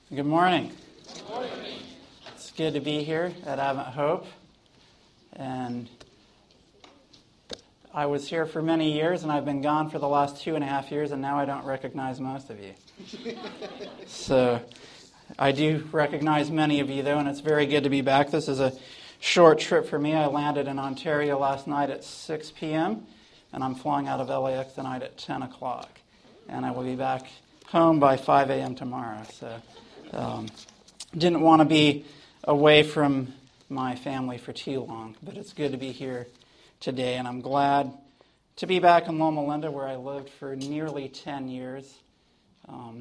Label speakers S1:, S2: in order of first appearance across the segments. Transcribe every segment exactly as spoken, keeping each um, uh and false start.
S1: Good morning. Good morning. It's good to be here at Advent Hope. And I was here for many years, and I've been gone for the last two and a half years, and now I don't recognize most of you. So I do recognize many of you, though, and it's very good to be back. This is a short trip for me. I landed in Ontario last night at six p.m., and I'm flying out of L A X tonight at ten o'clock. And I will be back home by five a.m. tomorrow. So um, didn't want to be away from my family for too long, but it's good to be here today, and I'm glad to be back in Loma Linda, where I lived for nearly ten years. Um,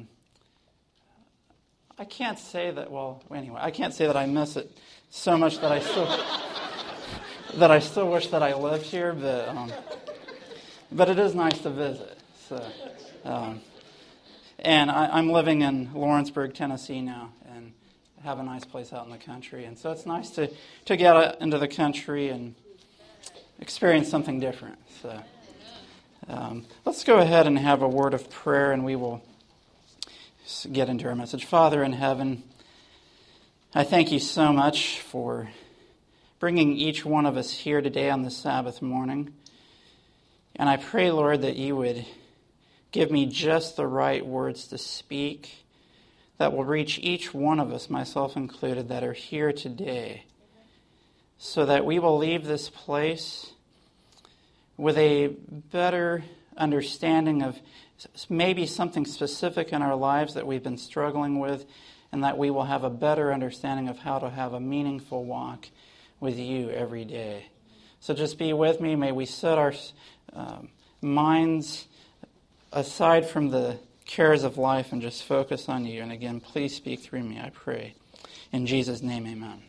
S1: I can't say that, well, anyway, I can't say that I miss it so much that I still that I still wish that I lived here, but um, but it is nice to visit. So, um, and I, I'm living in Lawrenceburg, Tennessee now, and have a nice place out in the country, and so it's nice to, to get out into the country and experience something different. So um, let's go ahead and have a word of prayer, and we will get into our message. Father in heaven, I thank you so much for bringing each one of us here today on this Sabbath morning, and I pray, Lord, that you would give me just the right words to speak that will reach each one of us, myself included, that are here today, so that we will leave this place with a better understanding of maybe something specific in our lives that we've been struggling with, and that we will have a better understanding of how to have a meaningful walk with you every day. So just be with me. May we set our um, minds aside from the cares of life and just focus on you. And again, please speak through me, I pray. In Jesus' name, amen.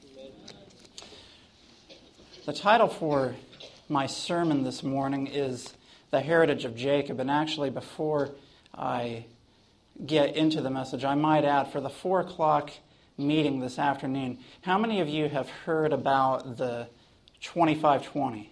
S1: The title for my sermon this morning is The Heritage of Jacob. And actually, before I get into the message, I might add, for the four o'clock meeting this afternoon, how many of you have heard about the twenty-five twenty?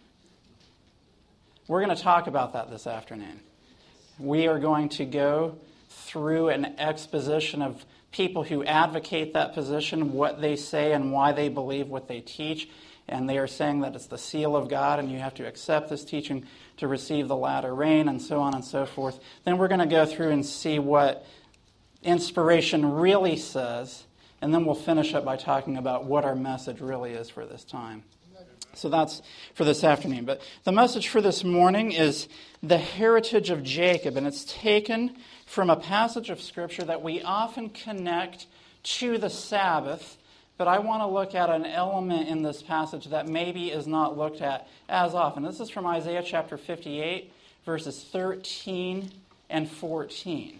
S1: We're going to talk about that this afternoon. We are going to go through an exposition of people who advocate that position, what they say and why they believe what they teach. And they are saying that it's the seal of God and you have to accept this teaching to receive the latter rain and so on and so forth. Then we're going to go through and see what inspiration really says. And then we'll finish up by talking about what our message really is for this time. So that's for this afternoon. But the message for this morning is the heritage of Jacob. And it's taken from a passage of Scripture that we often connect to the Sabbath. But I want to look at an element in this passage that maybe is not looked at as often. This is from Isaiah chapter fifty-eight, verses thirteen and fourteen.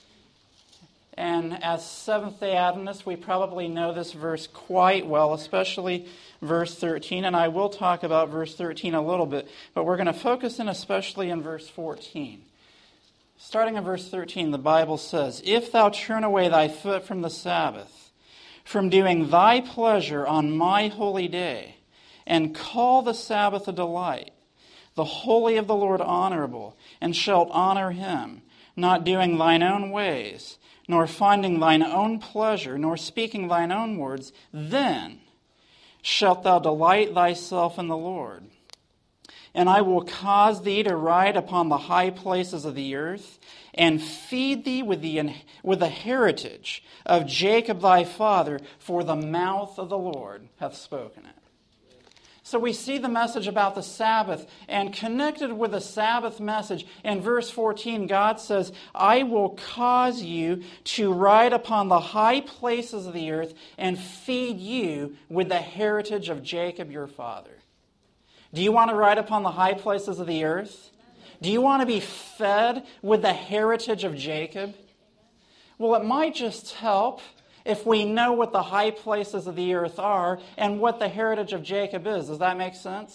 S1: And as Seventh-day Adventists, we probably know this verse quite well, especially verse thirteen. And I will talk about verse thirteen a little bit, but we're going to focus in especially in verse fourteen. Starting in verse thirteen, the Bible says, "If thou turn away thy foot from the Sabbath, from doing thy pleasure on my holy day, and call the Sabbath a delight, the holy of the Lord honorable, and shalt honor him, not doing thine own ways, nor finding thine own pleasure, nor speaking thine own words, then shalt thou delight thyself in the Lord. And I will cause thee to ride upon the high places of the earth, and feed thee with the, with the heritage of Jacob thy father, for the mouth of the Lord hath spoken it." So we see the message about the Sabbath, and connected with the Sabbath message, in verse fourteen, God says, "I will cause you to ride upon the high places of the earth and feed you with the heritage of Jacob your father." Do you want to ride upon the high places of the earth? Do you want to be fed with the heritage of Jacob? Well, it might just help if we know what the high places of the earth are and what the heritage of Jacob is. Does that make sense?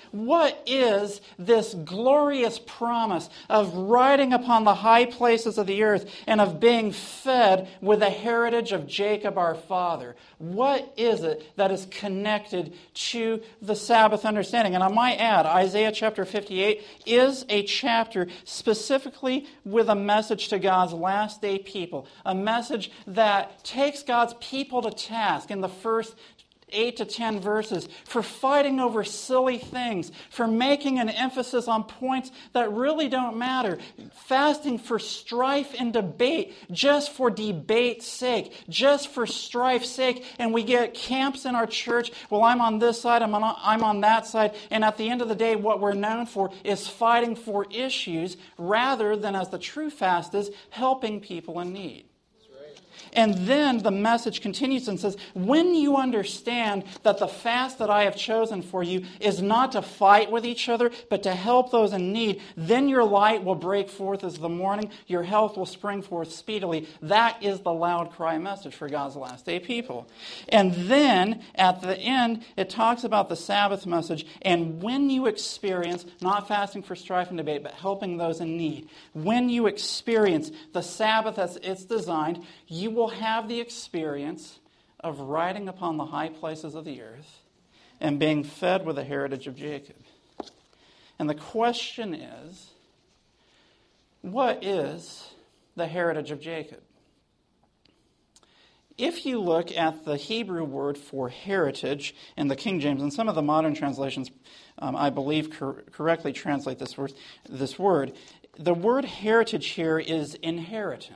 S1: what is this glorious promise of riding upon the high places of the earth and of being fed with the heritage of Jacob our father? What is it that is connected to the Sabbath understanding? And I might add, Isaiah chapter fifty-eight is a chapter specifically with a message to God's last day people, a message that takes God's people to task in the first eight to ten verses for fighting over silly things, for making an emphasis on points that really don't matter, fasting for strife and debate just for debate's sake, just for strife's sake. And we get camps in our church. Well, I'm on this side, I'm on, I'm on that side. And at the end of the day, what we're known for is fighting for issues rather than, as the true fast is, helping people in need. And then the message continues and says, when you understand that the fast that I have chosen for you is not to fight with each other, but to help those in need, then your light will break forth as the morning, your health will spring forth speedily. That is the loud cry message for God's last day people. And then at the end, it talks about the Sabbath message. And when you experience, not fasting for strife and debate, but helping those in need, when you experience the Sabbath as it's designed, you will have the experience of riding upon the high places of the earth and being fed with the heritage of Jacob. And the question is, what is the heritage of Jacob? If you look at the Hebrew word for heritage in the King James, and some of the modern translations, um, I believe, cor- correctly translate this word, this word, the word heritage here is inheritance.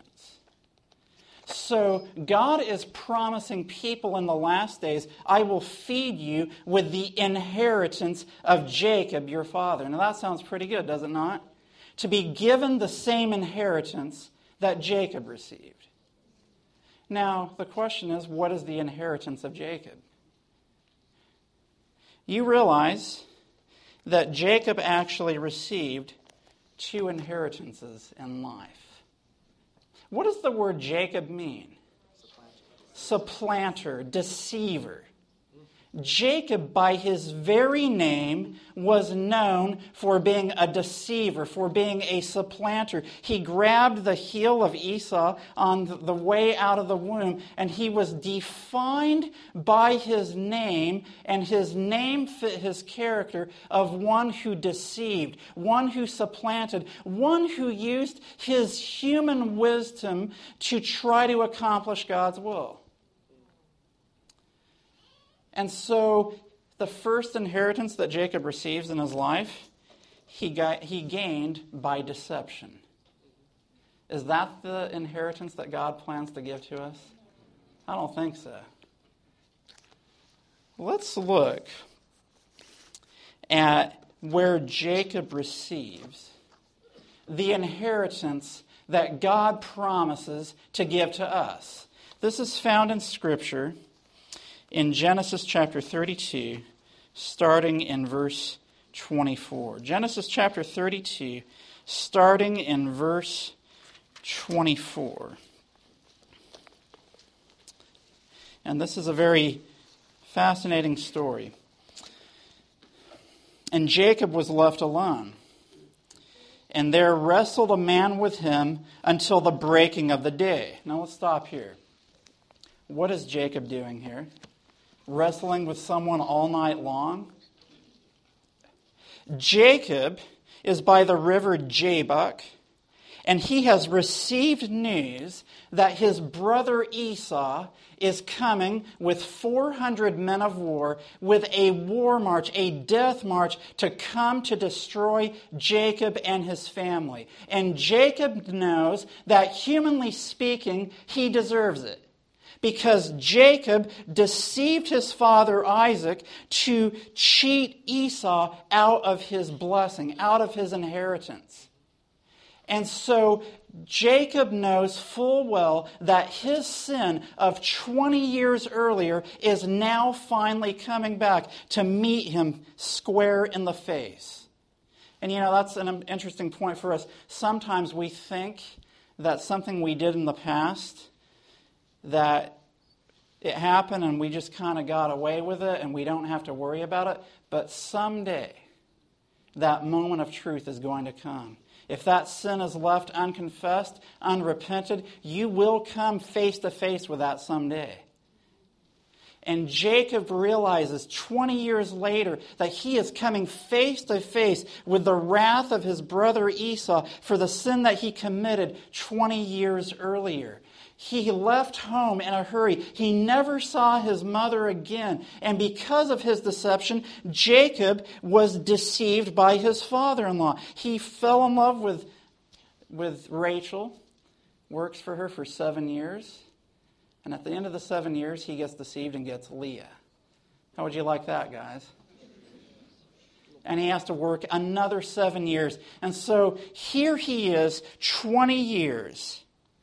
S1: So God is promising people in the last days, I will feed you with the inheritance of Jacob, your father. Now that sounds pretty good, does it not? To be given the same inheritance that Jacob received. Now, the question is, what is the inheritance of Jacob? You realize that Jacob actually received two inheritances in life. What does the word Jacob mean? Supplanter, Supplanter deceiver. Jacob, by his very name, was known for being a deceiver, for being a supplanter. He grabbed the heel of Esau on the way out of the womb, and he was defined by his name, and his name fit his character of one who deceived, one who supplanted, one who used his human wisdom to try to accomplish God's will. And so the first inheritance that Jacob receives in his life, he got, he gained by deception. Is that the inheritance that God plans to give to us? I don't think so. Let's look at where Jacob receives the inheritance that God promises to give to us. This is found in Scripture in Genesis chapter thirty-two, starting in verse twenty-four. Genesis chapter thirty-two, starting in verse twenty-four. And this is a very fascinating story. And Jacob was left alone, and there wrestled a man with him until the breaking of the day. Now let's stop here. What is Jacob doing here? Wrestling with someone all night long? Jacob is by the river Jabbok, and he has received news that his brother Esau is coming with four hundred men of war, with a war march, a death march, to come to destroy Jacob and his family. And Jacob knows that, humanly speaking, he deserves it. Because Jacob deceived his father Isaac to cheat Esau out of his blessing, out of his inheritance. And so Jacob knows full well that his sin of twenty years earlier is now finally coming back to meet him square in the face. And you know, that's an interesting point for us. Sometimes we think that something we did in the past, that it happened and we just kind of got away with it and we don't have to worry about it. But someday, that moment of truth is going to come. If that sin is left unconfessed, unrepented, you will come face to face with that someday. And Jacob realizes twenty years later that he is coming face to face with the wrath of his brother Esau for the sin that he committed twenty years earlier. He left home in a hurry. He never saw his mother again. And because of his deception, Jacob was deceived by his father-in-law. He fell in love with, with Rachel, works for her for seven years. And at the end of the seven years, he gets deceived and gets Leah. How would you like that, guys? And he has to work another seven years. And so here he is, twenty years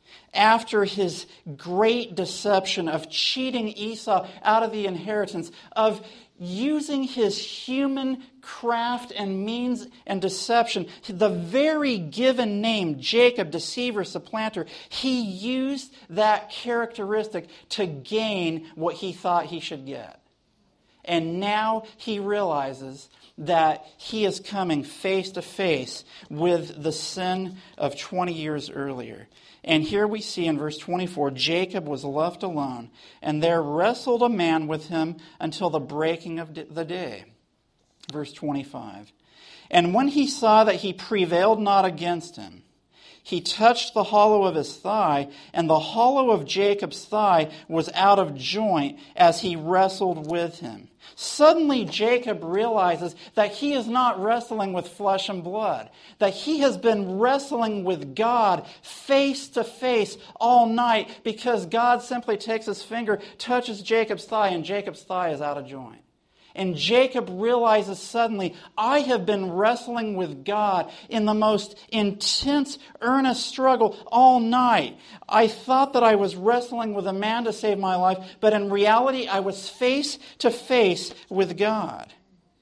S1: after his great deception of cheating Esau out of the inheritance, of using his human craft and means and deception, the very given name, Jacob, deceiver, supplanter, he used that characteristic to gain what he thought he should get. And now he realizes that he is coming face to face with the sin of twenty years earlier. And here we see in verse twenty-four, Jacob was left alone, and there wrestled a man with him until the breaking of the day. Verse twenty-five. And when he saw that he prevailed not against him, he touched the hollow of his thigh, and the hollow of Jacob's thigh was out of joint as he wrestled with him. Suddenly Jacob realizes that he is not wrestling with flesh and blood, that he has been wrestling with God face to face all night because God simply takes his finger, touches Jacob's thigh, and Jacob's thigh is out of joint. And Jacob realizes suddenly, I have been wrestling with God in the most intense, earnest struggle all night. I thought that I was wrestling with a man to save my life, but in reality, I was face to face with God.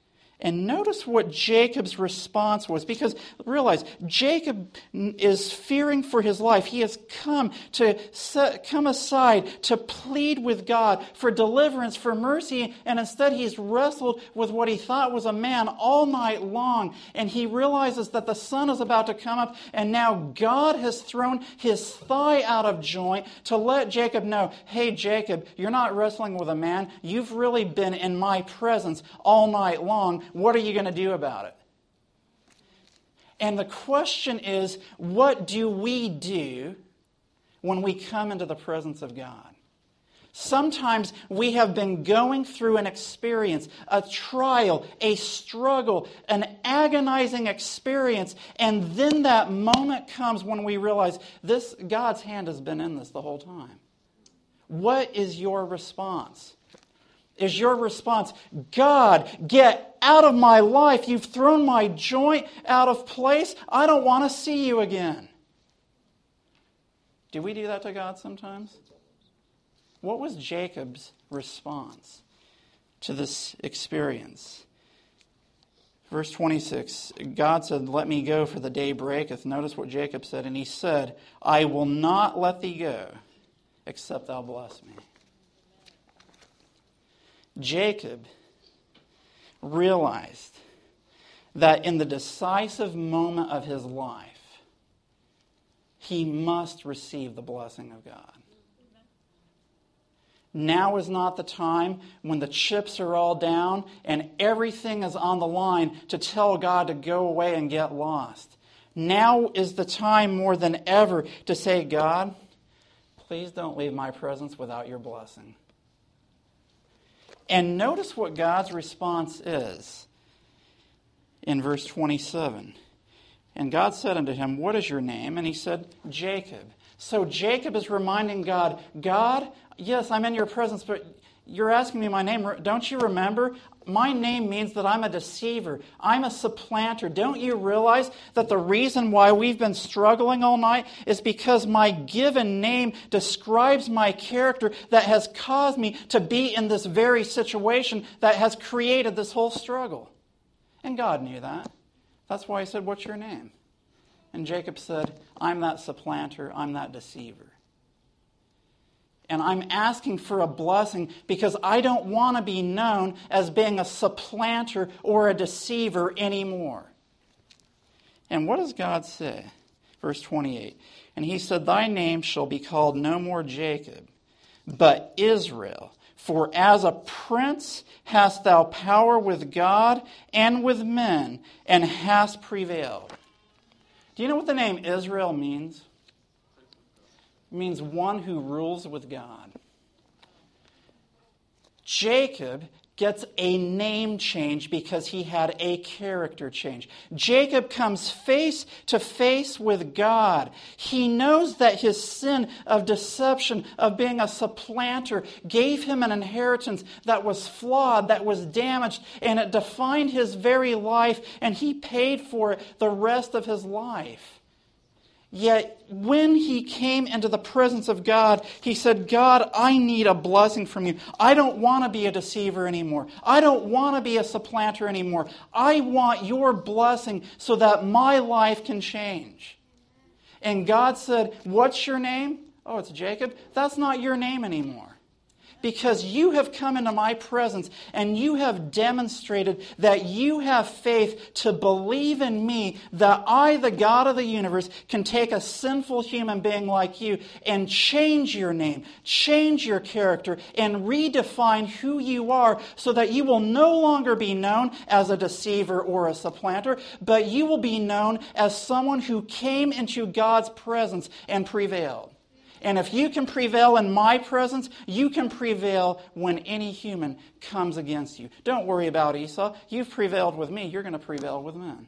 S1: And notice what Jacob's response was, because realize, Jacob is fearing for his life. He has come to set, come aside to plead with God for deliverance, for mercy, and instead he's wrestled with what he thought was a man all night long. And he realizes that the sun is about to come up, and now God has thrown his thigh out of joint to let Jacob know, hey, Jacob, you're not wrestling with a man. You've really been in my presence all night long. What are you going to do about it? And the question is, what do we do when we come into the presence of God? Sometimes we have been going through an experience, a trial, a struggle, an agonizing experience, and then that moment comes when we realize this, God's hand has been in this the whole time. What is your response? Is your response, God, get out of my life. You've thrown my joint out of place. I don't want to see you again. Do we do that to God sometimes? What was Jacob's response to this experience? Verse twenty-six, God said, let me go, for the day breaketh. Notice what Jacob said. And he said, I will not let thee go, except thou bless me. Jacob realized that in the decisive moment of his life, he must receive the blessing of God. Now is not the time when the chips are all down and everything is on the line to tell God to go away and get lost. Now is the time more than ever to say, God, please don't leave my presence without your blessing. And notice what God's response is in verse twenty-seven. And God said unto him, what is your name? And he said, Jacob. So Jacob is reminding God, God, yes, I'm in your presence, but you're asking me my name. Don't you remember? My name means that I'm a deceiver. I'm a supplanter. Don't you realize that the reason why we've been struggling all night is because my given name describes my character that has caused me to be in this very situation that has created this whole struggle. And God knew that. That's why he said, what's your name? And Jacob said, I'm that supplanter. I'm that deceiver. And I'm asking for a blessing because I don't want to be known as being a supplanter or a deceiver anymore. And what does God say? Verse twenty-eight. And he said, thy name shall be called no more Jacob, but Israel. For as a prince hast thou power with God and with men, and hast prevailed. Do you know what the name Israel means? It means one who rules with God. Jacob gets a name change because he had a character change. Jacob comes face to face with God. He knows that his sin of deception, of being a supplanter, gave him an inheritance that was flawed, that was damaged, and it defined his very life, and he paid for it the rest of his life. Yet when he came into the presence of God, he said, God, I need a blessing from you. I don't want to be a deceiver anymore. I don't want to be a supplanter anymore. I want your blessing so that my life can change. And God said, what's your name? Oh, it's Jacob. That's not your name anymore. Because you have come into my presence and you have demonstrated that you have faith to believe in me, that I, the God of the universe, can take a sinful human being like you and change your name, change your character, and redefine who you are so that you will no longer be known as a deceiver or a supplanter, but you will be known as someone who came into God's presence and prevailed. And if you can prevail in my presence, you can prevail when any human comes against you. Don't worry about Esau. You've prevailed with me. You're going to prevail with men.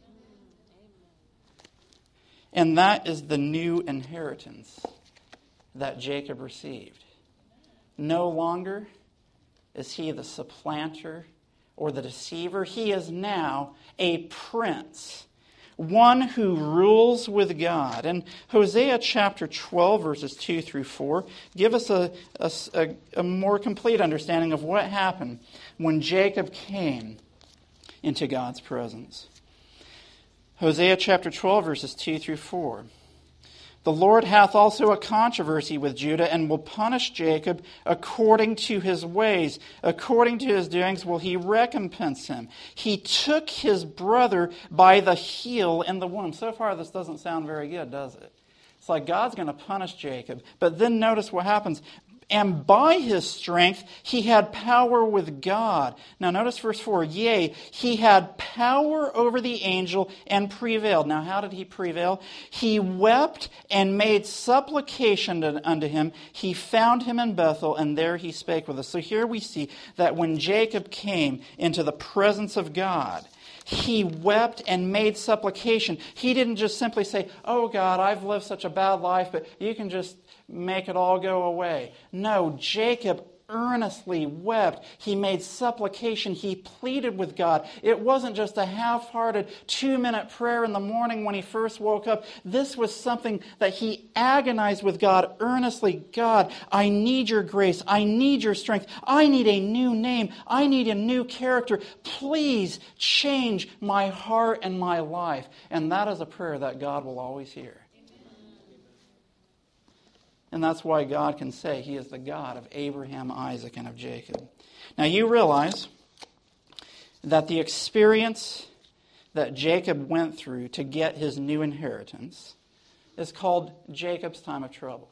S1: And that is the new inheritance that Jacob received. No longer is he the supplanter or the deceiver. He is now a prince. One who rules with God. And Hosea chapter twelve, verses two through four, give us a, a, a more complete understanding of what happened when Jacob came into God's presence. Hosea chapter twelve, verses two through four. The Lord hath also a controversy with Judah, and will punish Jacob according to his ways. According to his doings will he recompense him. He took his brother by the heel in the womb. So far, this doesn't sound very good, does it? It's like God's going to punish Jacob. But then notice what happens. And by his strength he had power with God. Now notice verse four. Yea, he had power over the angel and prevailed. Now how did he prevail? He wept and made supplication unto him. He found him in Bethel, and there he spake with us. So here we see that when Jacob came into the presence of God, he wept and made supplication. He didn't just simply say, oh God, I've lived such a bad life, but you can just make it all go away. No, Jacob earnestly wept. He made supplication. He pleaded with God. It wasn't just a half-hearted two-minute prayer in the morning when he first woke up. This was something that he agonized with God earnestly. God, I need your grace. I need your strength. I need a new name. I need a new character. Please change my heart and my life. And that is a prayer that God will always hear. And that's why God can say he is the God of Abraham, Isaac, and of Jacob. Now you realize that the experience that Jacob went through to get his new inheritance is called Jacob's time of trouble.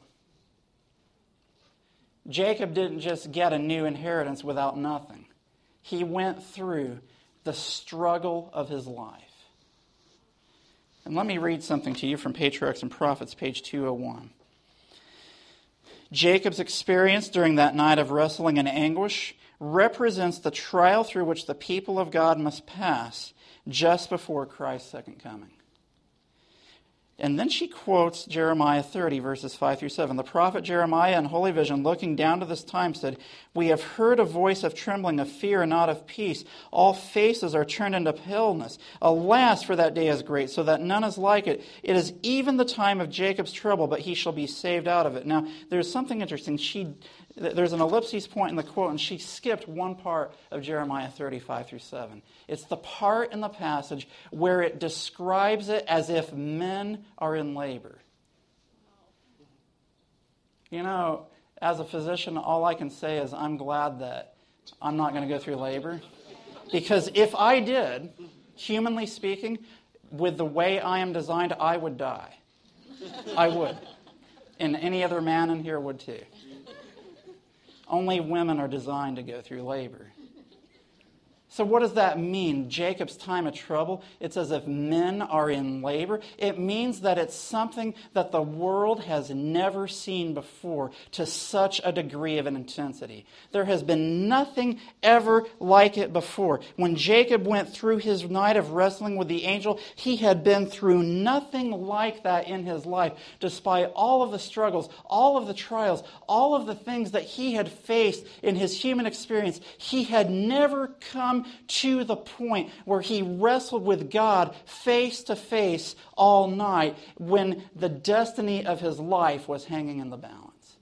S1: Jacob didn't just get a new inheritance without nothing. He went through the struggle of his life. And let me read something to you from Patriarchs and Prophets, page two oh one. Jacob's experience during that night of wrestling and anguish represents the trial through which the people of God must pass just before Christ's second coming. And then she quotes Jeremiah thirty, verses five through seven. The prophet Jeremiah in holy vision, looking down to this time, said, we have heard a voice of trembling, of fear, and not of peace. All faces are turned into paleness. Alas, for that day is great, so that none is like it. It is even the time of Jacob's trouble, but he shall be saved out of it. Now, there's something interesting. She, there's an ellipsis point in the quote, and she skipped one part of Jeremiah thirty-five through seven. It's the part in the passage where it describes it as if men are in labor. You know, as a physician, all I can say is I'm glad that I'm not going to go through labor. Because if I did, humanly speaking, with the way I am designed, I would die. I would. And any other man in here would too. Only women are designed to go through labor. So what does that mean? Jacob's time of trouble. It's as if men are in labor. It means that it's something that the world has never seen before to such a degree of an intensity. There has been nothing ever like it before. When Jacob went through his night of wrestling with the angel, he had been through nothing like that in his life. Despite all of the struggles, all of the trials, all of the things that he had faced in his human experience, he had never come to the point where he wrestled with God face to face all night when the destiny of his life was hanging in the balance.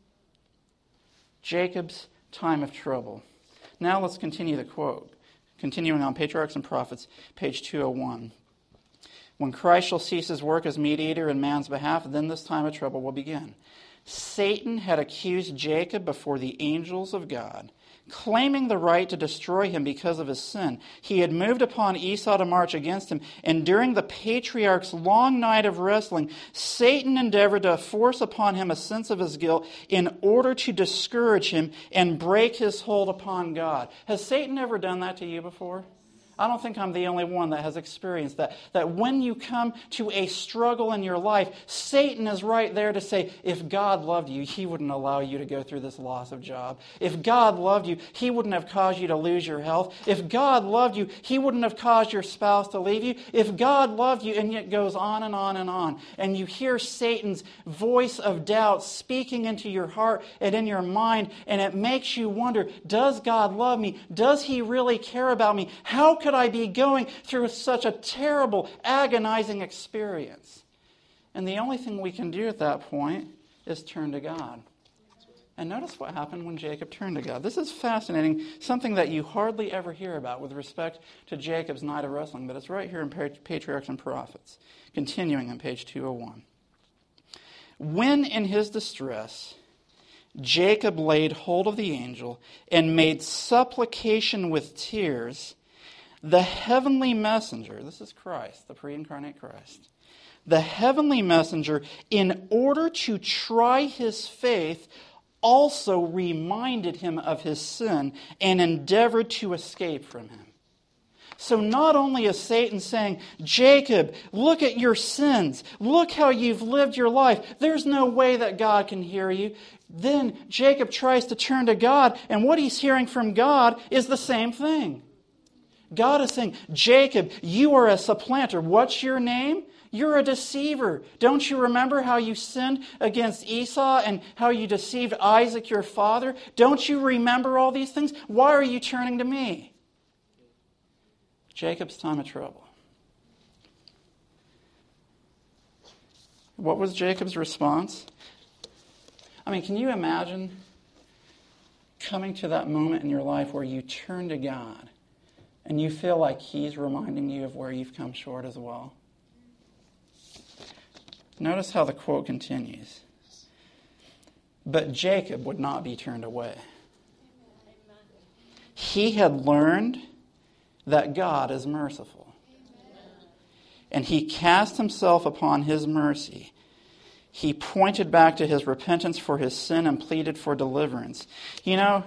S1: Jacob's time of trouble. Now let's continue the quote. Continuing on Patriarchs and Prophets, page two oh one. When Christ shall cease his work as mediator in man's behalf, then this time of trouble will begin. Satan had accused Jacob before the angels of God, claiming the right to destroy him because of his sin. He had moved upon Esau to march against him, and during the patriarch's long night of wrestling, Satan endeavored to force upon him a sense of his guilt in order to discourage him and break his hold upon God. Has Satan ever done that to you before? I don't think I'm the only one that has experienced that. That when you come to a struggle in your life, Satan is right there to say, if God loved you, he wouldn't allow you to go through this loss of job. If God loved you, he wouldn't have caused you to lose your health. If God loved you, he wouldn't have caused your spouse to leave you. If God loved you, and it goes on and on and on. And you hear Satan's voice of doubt speaking into your heart and in your mind, and it makes you wonder, does God love me? Does he really care about me? How could I be going through such a terrible, agonizing experience? And the only thing we can do at that point is turn to God. And notice what happened when Jacob turned to God. This is fascinating, something that you hardly ever hear about with respect to Jacob's night of wrestling, but it's right here in Patriarchs and Prophets, continuing on page two oh one. When in his distress, Jacob laid hold of the angel and made supplication with tears, the heavenly messenger, this is Christ, the pre-incarnate Christ, the heavenly messenger, in order to try his faith, also reminded him of his sin and endeavored to escape from him. So not only is Satan saying, Jacob, look at your sins. Look how you've lived your life. There's no way that God can hear you. Then Jacob tries to turn to God, and what he's hearing from God is the same thing. God is saying, Jacob, you are a supplanter. What's your name? You're a deceiver. Don't you remember how you sinned against Esau and how you deceived Isaac, your father? Don't you remember all these things? Why are you turning to me? Jacob's time of trouble. What was Jacob's response? I mean, can you imagine coming to that moment in your life where you turn to God and you feel like he's reminding you of where you've come short as well? Notice how the quote continues. But Jacob would not be turned away. He had learned that God is merciful. And he cast himself upon his mercy. He pointed back to his repentance for his sin and pleaded for deliverance. You know,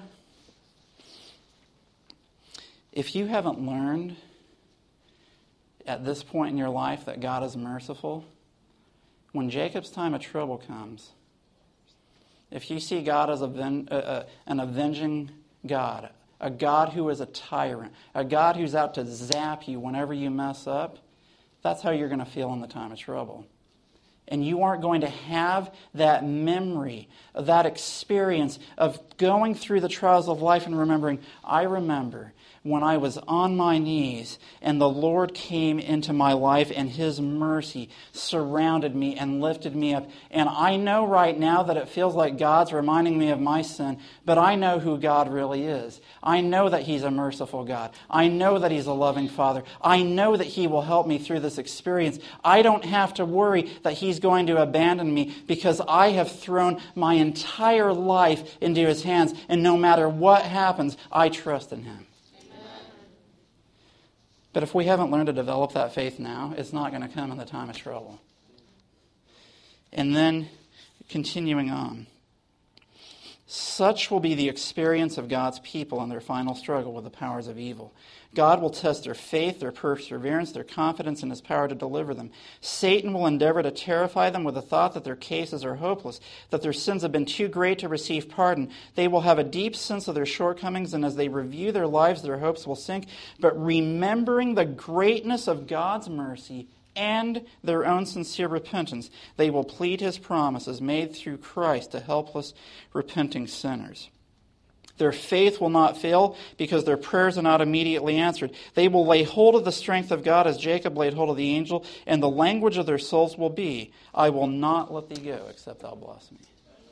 S1: if you haven't learned at this point in your life that God is merciful, when Jacob's time of trouble comes, if you see God as a, a, an avenging God, a God who is a tyrant, a God who's out to zap you whenever you mess up, that's how you're going to feel in the time of trouble. And you aren't going to have that memory, that experience of going through the trials of life and remembering, I remember when I was on my knees and the Lord came into my life and his mercy surrounded me and lifted me up. And I know right now that it feels like God's reminding me of my sin, but I know who God really is. I know that he's a merciful God. I know that he's a loving Father. I know that he will help me through this experience. I don't have to worry that he's going to abandon me because I have thrown my entire life into his hands. And no matter what happens, I trust in him. But if we haven't learned to develop that faith now, it's not going to come in the time of trouble. And then, continuing on. Such will be the experience of God's people in their final struggle with the powers of evil. God will test their faith, their perseverance, their confidence in His power to deliver them. Satan will endeavor to terrify them with the thought that their cases are hopeless, that their sins have been too great to receive pardon. They will have a deep sense of their shortcomings, and as they review their lives, their hopes will sink. But remembering the greatness of God's mercy and their own sincere repentance, they will plead His promises made through Christ to helpless, repenting sinners. Their faith will not fail because their prayers are not immediately answered. They will lay hold of the strength of God as Jacob laid hold of the angel, and the language of their souls will be, I will not let thee go except thou bless me.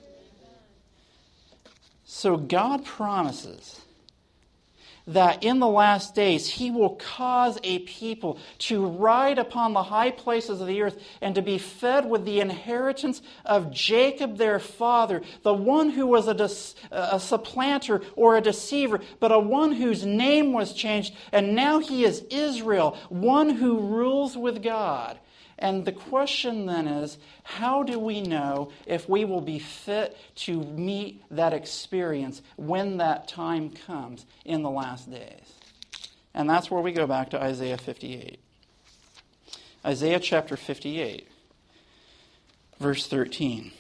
S1: So God promises that in the last days He will cause a people to ride upon the high places of the earth and to be fed with the inheritance of Jacob their father, the one who was a, dis- a supplanter or a deceiver, but a one whose name was changed, and now he is Israel, one who rules with God. And the question then is, how do we know if we will be fit to meet that experience when that time comes in the last days? And that's where we go back to Isaiah fifty-eight. Isaiah chapter fifty-eight, verse thirteen.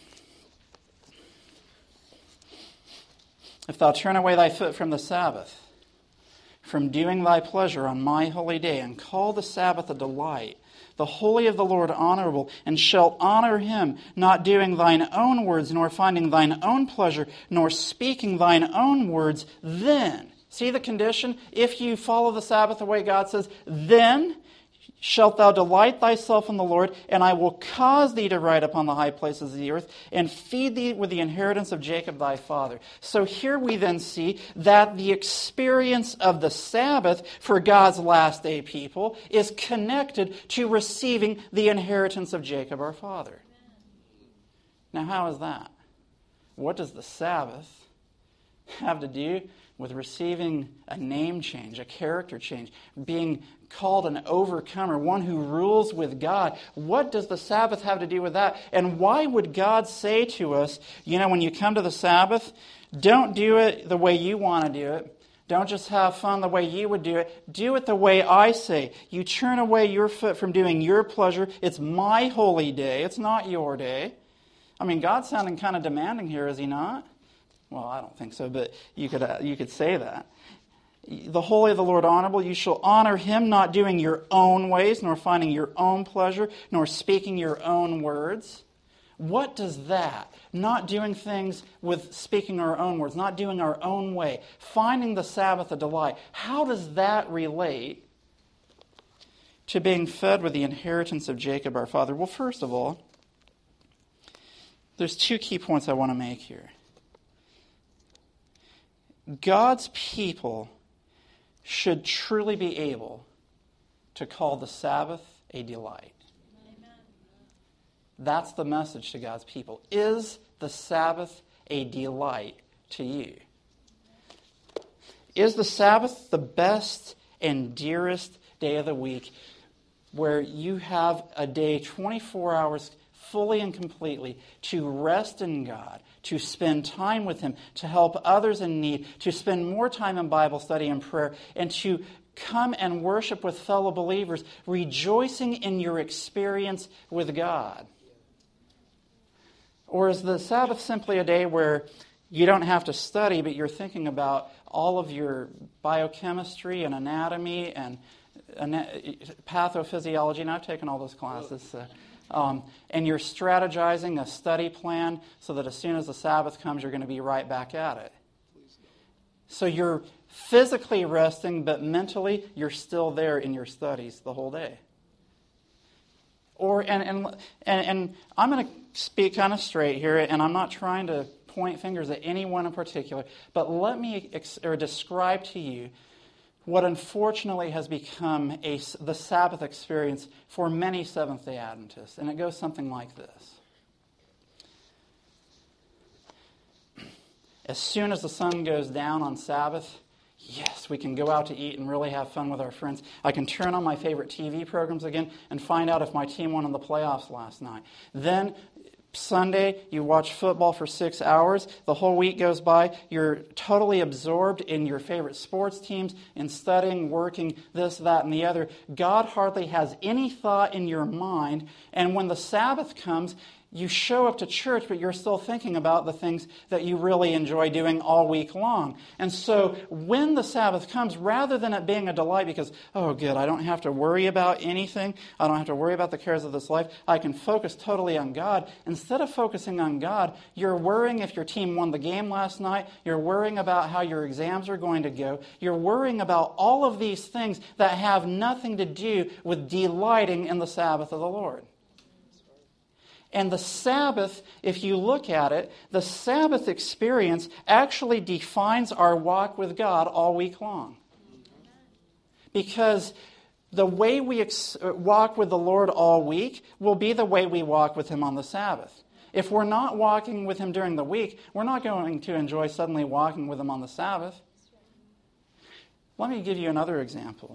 S1: If thou turn away thy foot from the Sabbath, from doing thy pleasure on my holy day, and call the Sabbath a delight, the holy of the Lord honorable, and shalt honor Him, not doing thine own words, nor finding thine own pleasure, nor speaking thine own words, then, see the condition? If you follow the Sabbath the way God says, then shalt thou delight thyself in the Lord, and I will cause thee to ride upon the high places of the earth, and feed thee with the inheritance of Jacob thy father. So here we then see that the experience of the Sabbath for God's last day people is connected to receiving the inheritance of Jacob our father. Now how is that? What does the Sabbath have to do with receiving a name change, a character change, being called an overcomer, one who rules with God? What does the Sabbath have to do with that? And why would God say to us, you know, when you come to the Sabbath, don't do it the way you want to do it. Don't just have fun the way you would do it. Do it the way I say. You turn away your foot from doing your pleasure. It's my holy day. It's not your day. I mean, God's sounding kind of demanding here, is He not? Well, I don't think so, but you could uh, you could say that. The holy of the Lord honorable, you shall honor Him, not doing your own ways, nor finding your own pleasure, nor speaking your own words. What does that, not doing things with speaking our own words, not doing our own way, finding the Sabbath a delight, how does that relate to being fed with the inheritance of Jacob our father? Well, first of all, there's two key points I want to make here. God's people should truly be able to call the Sabbath a delight. Amen. That's the message to God's people. Is the Sabbath a delight to you? Is the Sabbath the best and dearest day of the week where you have a day twenty-four hours fully and completely to rest in God, to spend time with Him, to help others in need, to spend more time in Bible study and prayer, and to come and worship with fellow believers, rejoicing in your experience with God? Or is the Sabbath simply a day where you don't have to study, but you're thinking about all of your biochemistry and anatomy and pathophysiology? And I've taken all those classes. So. Um, and you're strategizing a study plan so that as soon as the Sabbath comes, you're going to be right back at it. So you're physically resting, but mentally you're still there in your studies the whole day. Or and and and, and I'm going to speak kind of straight here, and I'm not trying to point fingers at anyone in particular, but let me ex- or describe to you what unfortunately has become a, the Sabbath experience for many Seventh-day Adventists. And it goes something like this. As soon as the sun goes down on Sabbath, yes, we can go out to eat and really have fun with our friends. I can turn on my favorite T V programs again and find out if my team won in the playoffs last night. Then Sunday, you watch football for six hours. The whole week goes by. You're totally absorbed in your favorite sports teams, in studying, working, this, that, and the other. God hardly has any thought in your mind. And when the Sabbath comes, you show up to church, but you're still thinking about the things that you really enjoy doing all week long. And so when the Sabbath comes, rather than it being a delight because, oh, good, I don't have to worry about anything. I don't have to worry about the cares of this life. I can focus totally on God. Instead of focusing on God, you're worrying if your team won the game last night. You're worrying about how your exams are going to go. You're worrying about all of these things that have nothing to do with delighting in the Sabbath of the Lord. And the Sabbath, if you look at it, the Sabbath experience actually defines our walk with God all week long. Because the way we ex- walk with the Lord all week will be the way we walk with Him on the Sabbath. If we're not walking with Him during the week, we're not going to enjoy suddenly walking with Him on the Sabbath. Let me give you another example.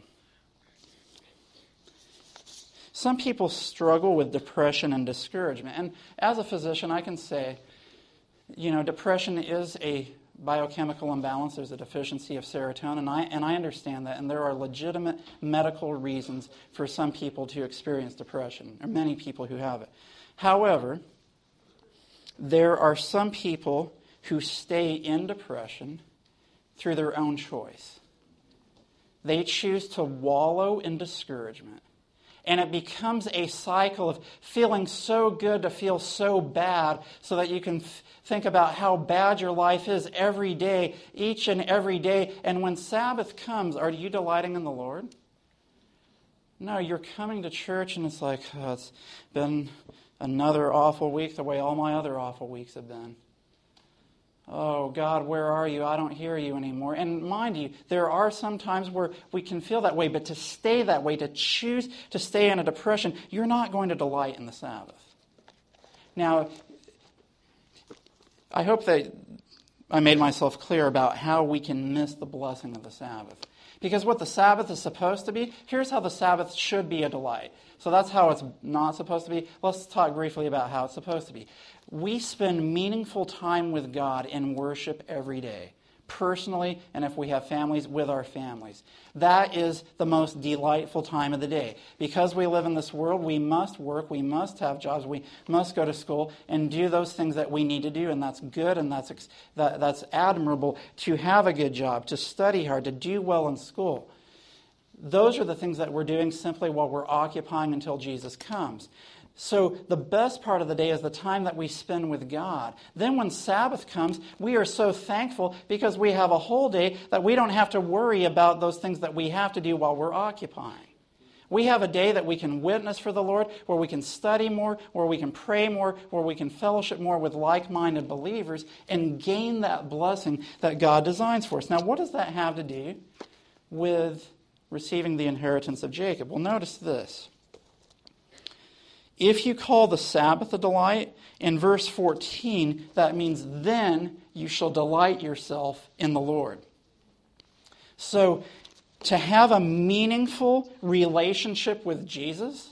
S1: Some people struggle with depression and discouragement. And as a physician, I can say, you know, depression is a biochemical imbalance. There's a deficiency of serotonin, and I, and I understand that. And there are legitimate medical reasons for some people to experience depression, or many people who have it. However, there are some people who stay in depression through their own choice. They choose to wallow in discouragement. And it becomes a cycle of feeling so good to feel so bad so that you can f- think about how bad your life is every day, each and every day. And when Sabbath comes, are you delighting in the Lord? No, you're coming to church and it's like, oh, it's been another awful week the way all my other awful weeks have been. Oh, God, where are you? I don't hear you anymore. And mind you, there are some times where we can feel that way, but to stay that way, to choose to stay in a depression, you're not going to delight in the Sabbath. Now, I hope that I made myself clear about how we can miss the blessing of the Sabbath. Because what the Sabbath is supposed to be, here's how the Sabbath should be a delight. So that's how it's not supposed to be. Let's talk briefly about how it's supposed to be. We spend meaningful time with God in worship every day, personally, and if we have families, with our families. That is the most delightful time of the day. Because we live in this world, we must work, we must have jobs, we must go to school and do those things that we need to do, and that's good and that's that, that's admirable, to have a good job, to study hard, to do well in school. Those are the things that we're doing simply while we're occupying until Jesus comes. So the best part of the day is the time that we spend with God. Then when Sabbath comes, we are so thankful because we have a whole day that we don't have to worry about those things that we have to do while we're occupying. We have a day that we can witness for the Lord, where we can study more, where we can pray more, where we can fellowship more with like-minded believers and gain that blessing that God designs for us. Now, what does that have to do with receiving the inheritance of Jacob? Well, notice this. If you call the Sabbath a delight, in verse fourteen, that means then you shall delight yourself in the Lord. So, to have a meaningful relationship with Jesus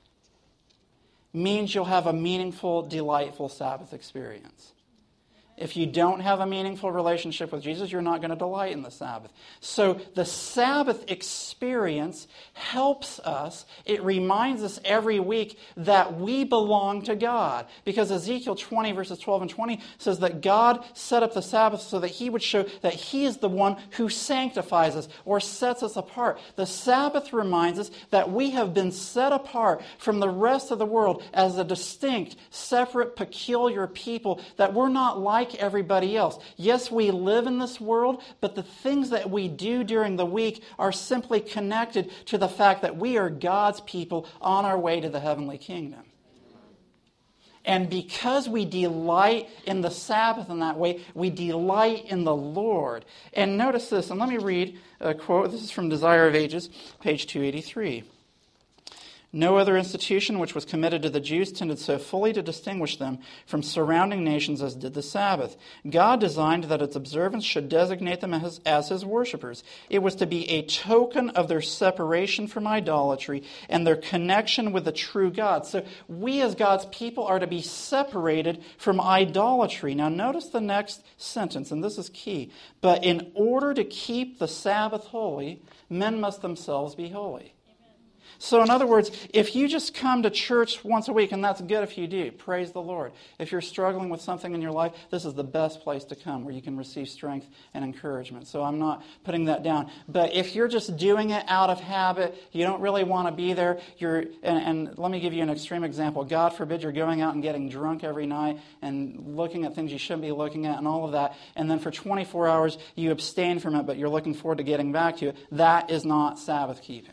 S1: means you'll have a meaningful, delightful Sabbath experience. If you don't have a meaningful relationship with Jesus, you're not going to delight in the Sabbath. So the Sabbath experience helps us. It reminds us every week that we belong to God. Because Ezekiel twenty, verses twelve and twenty says that God set up the Sabbath so that He would show that He is the one who sanctifies us or sets us apart. The Sabbath reminds us that we have been set apart from the rest of the world as a distinct, separate, peculiar people, that we're not like everybody else. Yes, we live in this world, but the things that we do during the week are simply connected to the fact that we are God's people on our way to the heavenly kingdom. And because we delight in the Sabbath in that way, we delight in the Lord. And notice this, and let me read a quote. This is from Desire of Ages, page two eighty-three. No other institution which was committed to the Jews tended so fully to distinguish them from surrounding nations as did the Sabbath. God designed that its observance should designate them as, as his worshipers. It was to be a token of their separation from idolatry and their connection with the true God. So we as God's people are to be separated from idolatry. Now notice the next sentence, and this is key. But in order to keep the Sabbath holy, men must themselves be holy. So in other words, if you just come to church once a week, and that's good if you do, praise the Lord. If you're struggling with something in your life, this is the best place to come where you can receive strength and encouragement. So I'm not putting that down. But if you're just doing it out of habit, you don't really want to be there, you're, and, and let me give you an extreme example. God forbid you're going out and getting drunk every night and looking at things you shouldn't be looking at and all of that, and then for twenty-four hours you abstain from it, but you're looking forward to getting back to it. That is not Sabbath keeping.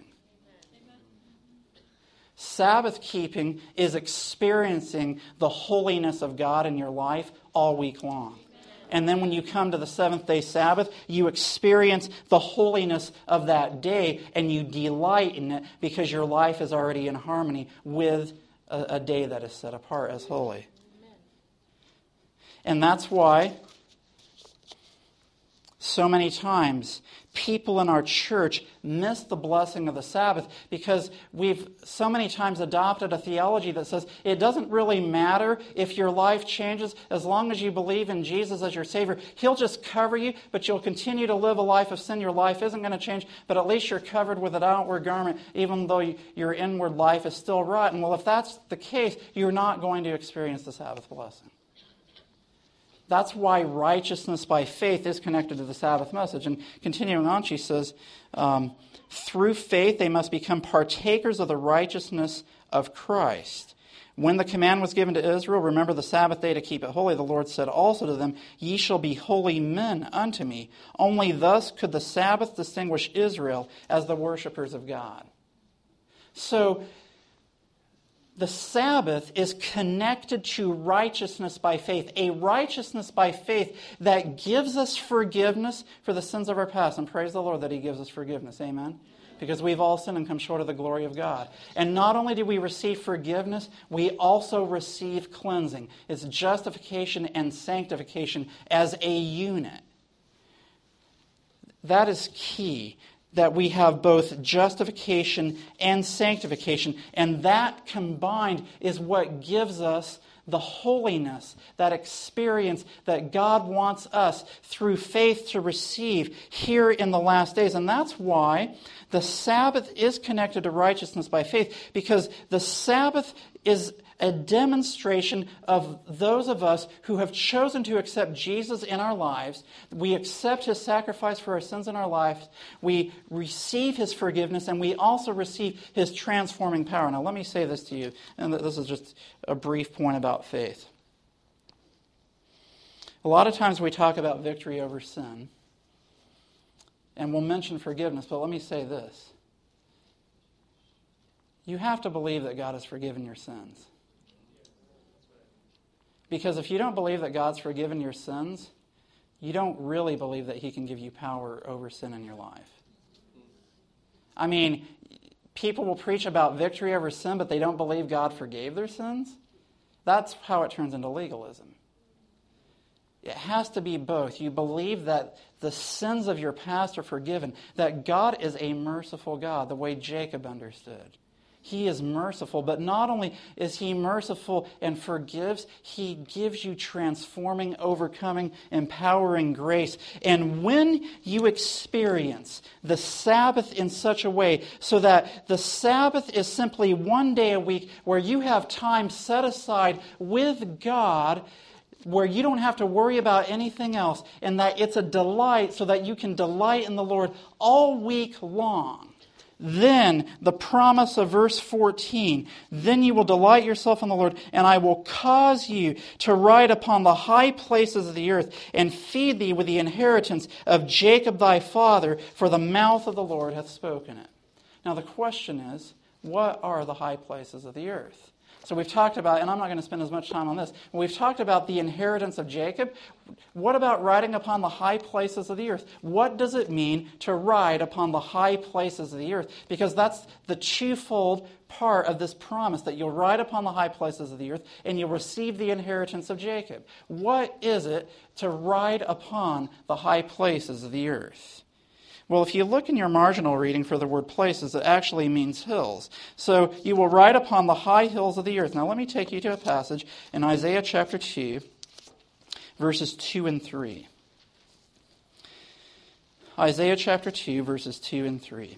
S1: Sabbath keeping is experiencing the holiness of God in your life all week long. And then when you come to the seventh day Sabbath, you experience the holiness of that day and you delight in it because your life is already in harmony with a, a day that is set apart as holy. And that's why so many times people in our church miss the blessing of the Sabbath because we've so many times adopted a theology that says it doesn't really matter if your life changes as long as you believe in Jesus as your Savior. He'll just cover you, but you'll continue to live a life of sin. Your life isn't going to change, but at least you're covered with an outward garment, even though you, your inward life is still rotten. Well, if that's the case, you're not going to experience the Sabbath blessing. That's why righteousness by faith is connected to the Sabbath message. And continuing on, she says, um, through faith they must become partakers of the righteousness of Christ. When the command was given to Israel, remember the Sabbath day to keep it holy, the Lord said also to them, ye shall be holy men unto me. Only thus could the Sabbath distinguish Israel as the worshipers of God. So, the Sabbath is connected to righteousness by faith, a righteousness by faith that gives us forgiveness for the sins of our past. And praise the Lord that He gives us forgiveness. Amen? Because we've all sinned and come short of the glory of God. And not only do we receive forgiveness, we also receive cleansing. It's justification and sanctification as a unit. That is key. That we have both justification and sanctification. And that combined is what gives us the holiness, that experience that God wants us through faith to receive here in the last days. And that's why the Sabbath is connected to righteousness by faith, because the Sabbath is a demonstration of those of us who have chosen to accept Jesus in our lives. We accept His sacrifice for our sins in our lives. We receive His forgiveness, and we also receive His transforming power. Now, let me say this to you, and this is just a brief point about faith. A lot of times we talk about victory over sin, and we'll mention forgiveness, but let me say this. You have to believe that God has forgiven your sins. Because if you don't believe that God's forgiven your sins, you don't really believe that He can give you power over sin in your life. I mean, people will preach about victory over sin, but they don't believe God forgave their sins. That's how it turns into legalism. It has to be both. You believe that the sins of your past are forgiven, that God is a merciful God, the way Jacob understood. He is merciful, but not only is He merciful and forgives, He gives you transforming, overcoming, empowering grace. And when you experience the Sabbath in such a way so that the Sabbath is simply one day a week where you have time set aside with God, where you don't have to worry about anything else, and that it's a delight so that you can delight in the Lord all week long, then the promise of verse fourteen, then you will delight yourself in the Lord, and I will cause you to ride upon the high places of the earth and feed thee with the inheritance of Jacob thy father, for the mouth of the Lord hath spoken it. Now the question is, what are the high places of the earth? So we've talked about, and I'm not going to spend as much time on this, we've talked about the inheritance of Jacob. What about riding upon the high places of the earth? What does it mean to ride upon the high places of the earth? Because that's the twofold part of this promise, that you'll ride upon the high places of the earth and you'll receive the inheritance of Jacob. What is it to ride upon the high places of the earth? Well, if you look in your marginal reading for the word places, it actually means hills. So you will ride upon the high hills of the earth. Now let me take you to a passage in Isaiah chapter two, verses two and three. Isaiah chapter two, verses two and three.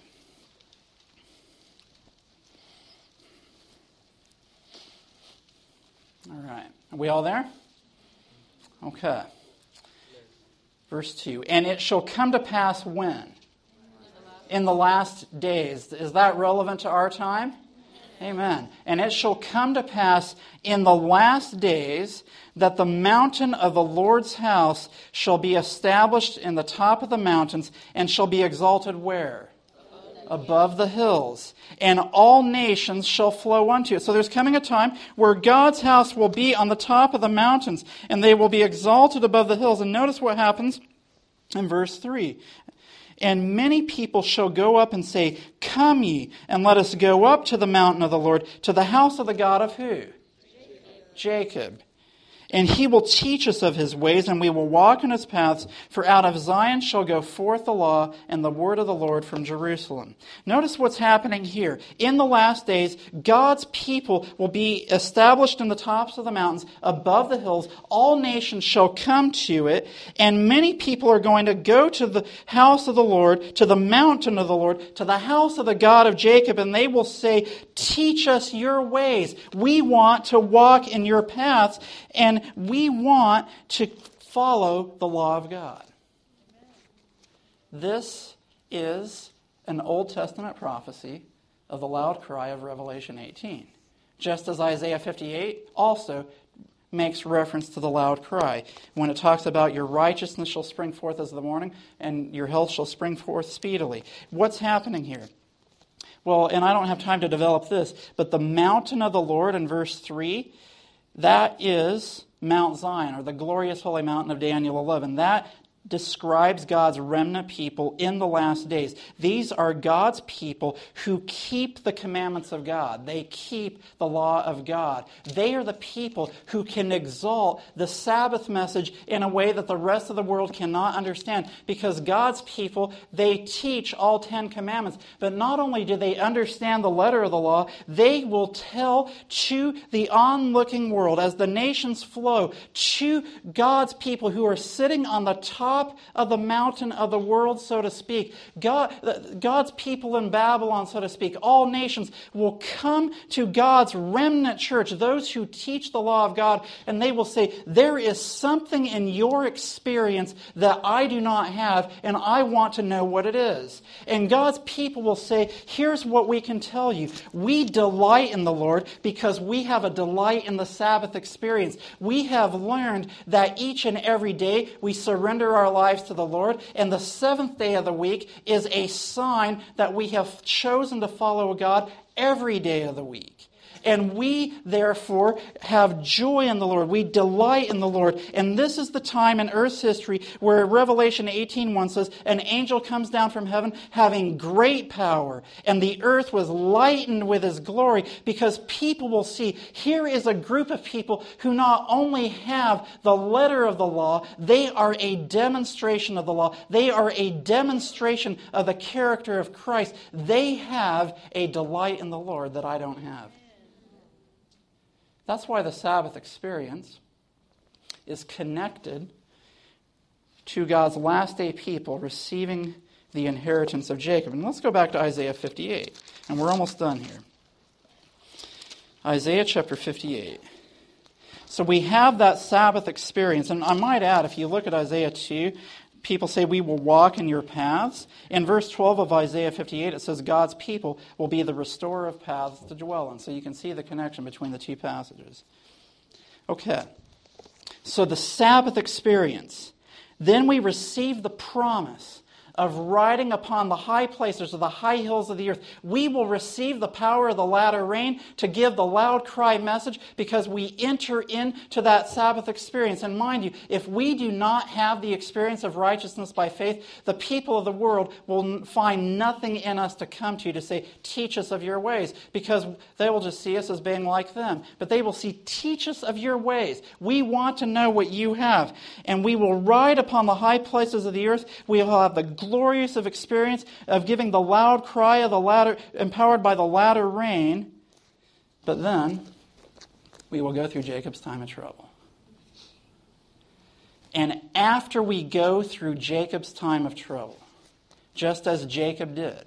S1: All right. Are we all there? Okay. Verse two. And it shall come to pass when? In the last days. Is that relevant to our time? Amen. And it shall come to pass in the last days that the mountain of the Lord's house shall be established in the top of the mountains and shall be exalted where? Above the hills. And all nations shall flow unto it. So there's coming a time where God's house will be on the top of the mountains and they will be exalted above the hills. And notice what happens in verse three. And many people shall go up and say, Come ye, and let us go up to the mountain of the Lord, to the house of the God of who? Jacob. Jacob. And he will teach us of his ways, and we will walk in his paths. For out of Zion shall go forth the law and the word of the Lord from Jerusalem. Notice what's happening here. In the last days, God's people will be established in the tops of the mountains, above the hills. All nations shall come to it, and many people are going to go to the house of the Lord, to the mountain of the Lord, to the house of the God of Jacob, and they will say, Teach us your ways. We want to walk in your paths, and we want to follow the law of God. This is an Old Testament prophecy of the loud cry of Revelation eighteen. Just as Isaiah fifty-eight also makes reference to the loud cry when it talks about your righteousness shall spring forth as the morning and your health shall spring forth speedily. What's happening here? Well, and I don't have time to develop this, but the mountain of the Lord in verse three, that is Mount Zion, or the glorious holy mountain of Daniel eleven. That describes God's remnant people in the last days. These are God's people who keep the commandments of God. They keep the law of God. They are the people who can exalt the Sabbath message in a way that the rest of the world cannot understand. Because God's people, they teach all Ten Commandments. But not only do they understand the letter of the law, they will tell to the onlooking world, as the nations flow, to God's people who are sitting on the top of the mountain of the world, so to speak. God, God's people in Babylon, so to speak, all nations will come to God's remnant church, those who teach the law of God, and they will say, there is something in your experience that I do not have, and I want to know what it is. And God's people will say, here's what we can tell you. We delight in the Lord because we have a delight in the Sabbath experience. We have learned that each and every day we surrender our lives to the Lord, and the seventh day of the week is a sign that we have chosen to follow God every day of the week. And we, therefore, have joy in the Lord. We delight in the Lord. And this is the time in earth's history where Revelation eighteen one says, an angel comes down from heaven having great power, and the earth was lightened with his glory, because people will see, here is a group of people who not only have the letter of the law, they are a demonstration of the law. They are a demonstration of the character of Christ. They have a delight in the Lord that I don't have. That's why the Sabbath experience is connected to God's last day people receiving the inheritance of Jacob. And let's go back to Isaiah fifty-eight. And we're almost done here. Isaiah chapter fifty-eight. So we have that Sabbath experience. And I might add, if you look at Isaiah two, people say, we will walk in your paths. In verse twelve of Isaiah fifty-eight, it says God's people will be the restorer of paths to dwell in. So you can see the connection between the two passages. Okay. So the Sabbath experience. Then we receive the promise of riding upon the high places or the high hills of the earth. We will receive the power of the latter rain to give the loud cry message because we enter into that Sabbath experience. And mind you, if we do not have the experience of righteousness by faith, the people of the world will find nothing in us to come to to say, teach us of your ways, because they will just see us as being like them. But they will see, teach us of your ways. We want to know what you have. And we will ride upon the high places of the earth. We will have the glorious of experience of giving the loud cry of the latter, empowered by the latter rain. But then we will go through Jacob's time of trouble. And after we go through Jacob's time of trouble, just as Jacob did,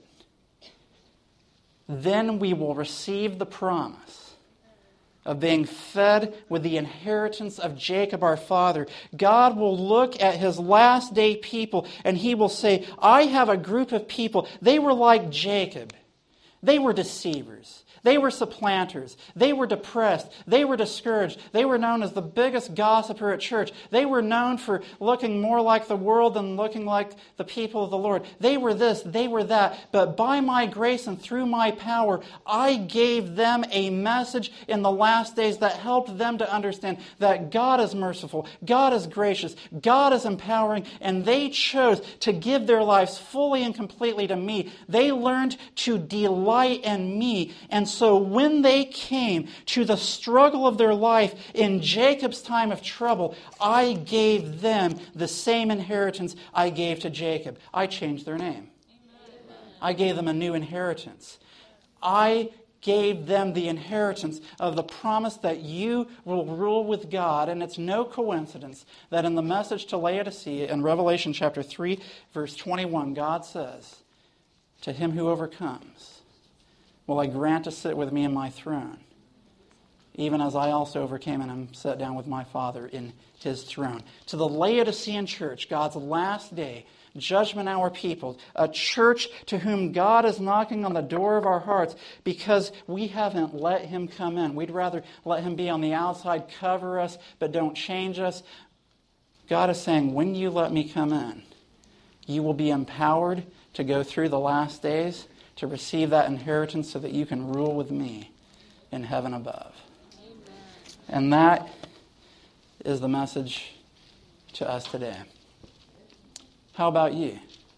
S1: then we will receive the promise of being fed with the inheritance of Jacob our father. God will look at his last day people and he will say, I have a group of people. They were like Jacob. They were deceivers. They were supplanters. They were depressed. They were discouraged. They were known as the biggest gossiper at church. They were known for looking more like the world than looking like the people of the Lord. They were this, they were that. But by my grace and through my power, I gave them a message in the last days that helped them to understand that God is merciful, God is gracious, God is empowering, and they chose to give their lives fully and completely to me. They learned to delight in me. And so when they came to the struggle of their life in Jacob's time of trouble, I gave them the same inheritance I gave to Jacob. I changed their name. Amen. I gave them a new inheritance. I gave them the inheritance of the promise that you will rule with God. And it's no coincidence that in the message to Laodicea in Revelation chapter three, verse twenty-one, God says, to him who overcomes, will I grant to sit with me in my throne, even as I also overcame and am set down with my Father in his throne. To the Laodicean church, God's last day, judgment hour people, a church to whom God is knocking on the door of our hearts because we haven't let him come in. We'd rather let him be on the outside, cover us, but don't change us. God is saying, when you let me come in, you will be empowered to go through the last days, to receive that inheritance so that you can rule with me in heaven above. Amen. And that is the message to us today. How about you?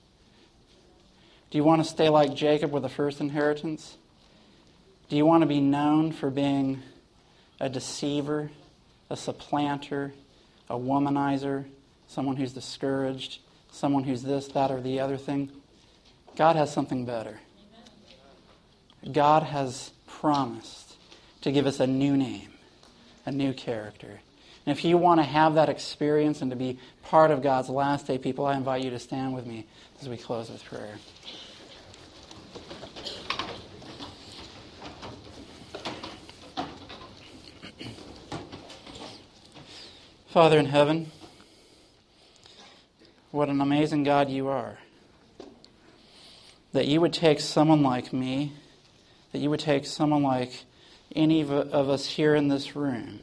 S1: Do you want to stay like Jacob with the first inheritance? Do you want to be known for being a deceiver, a supplanter, a womanizer, someone who's discouraged, someone who's this, that, or the other thing? God has something better. God has promised to give us a new name, a new character. And if you want to have that experience and to be part of God's last day people, I invite you to stand with me as we close with prayer. Father in heaven, what an amazing God you are. That you would take someone like me, that you would take someone like any of us here in this room,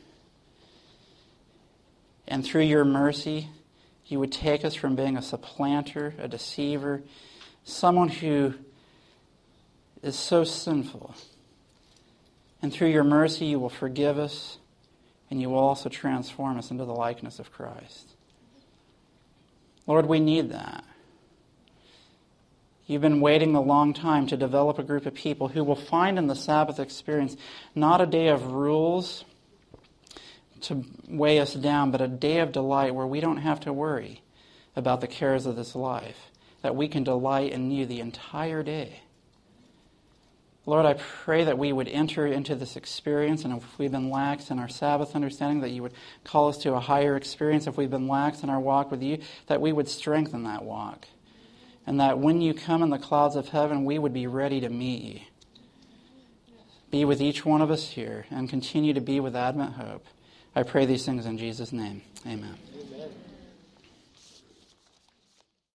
S1: and through your mercy, you would take us from being a supplanter, a deceiver, someone who is so sinful. And through your mercy, you will forgive us, and you will also transform us into the likeness of Christ. Lord, we need that. You've been waiting a long time to develop a group of people who will find in the Sabbath experience not a day of rules to weigh us down, but a day of delight where we don't have to worry about the cares of this life, that we can delight in you the entire day. Lord, I pray that we would enter into this experience, and if we've been lax in our Sabbath understanding, that you would call us to a higher experience. If we've been lax in our walk with you, that we would strengthen that walk. And that when you come in the clouds of heaven, we would be ready to meet you. Be with each one of us here and continue to be with Advent Hope. I pray these things in Jesus' name. Amen. Amen.